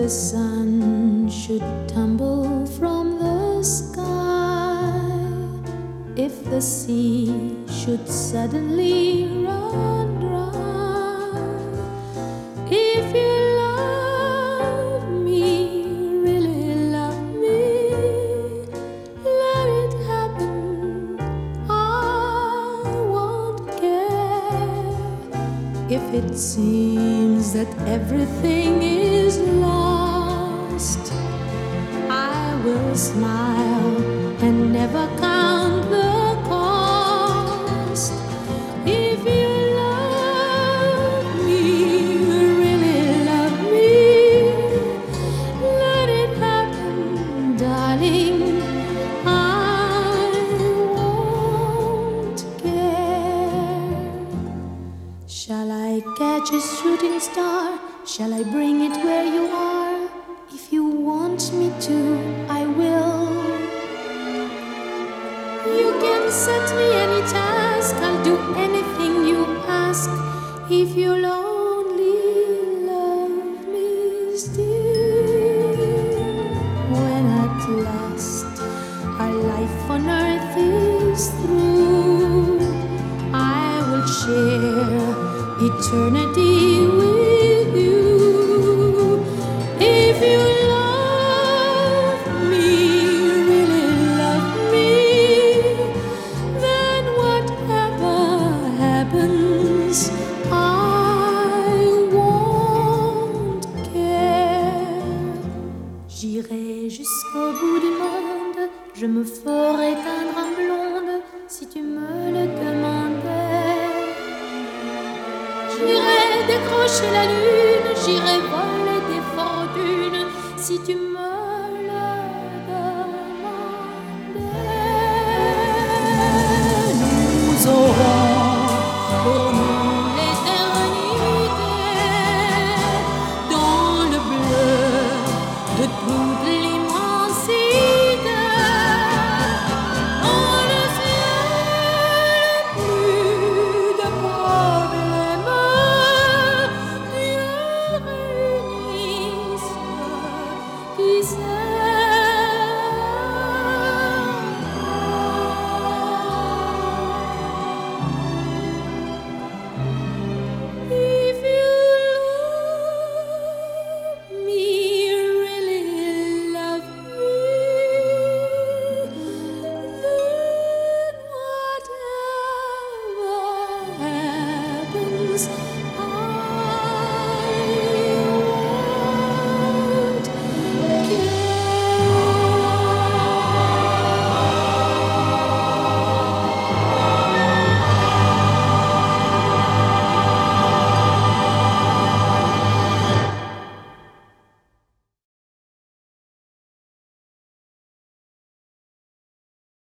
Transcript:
the sun should tumble from the sky, if the sea should suddenly run dry, if you love me, really love me, let it happen, I won't care. If it seems that everything is lost, I will smile and never count the cost. If you love me, really love me, let it happen, darling, I won't care. Shall I catch a shooting star? Shall I bring it where you are? If you want me to, I will. You can set me any task, I'll do anything you ask, if you'll only love me still. When at last our life on earth is through, I will share eternity with you. If you love me, really love me, then whatever happens, I won't care. J'irai jusqu'au bout du monde, je me ferai teindre en blonde si tu me le demandais. J'irai décrocher la lune, j'irai voler des fortunes si tu me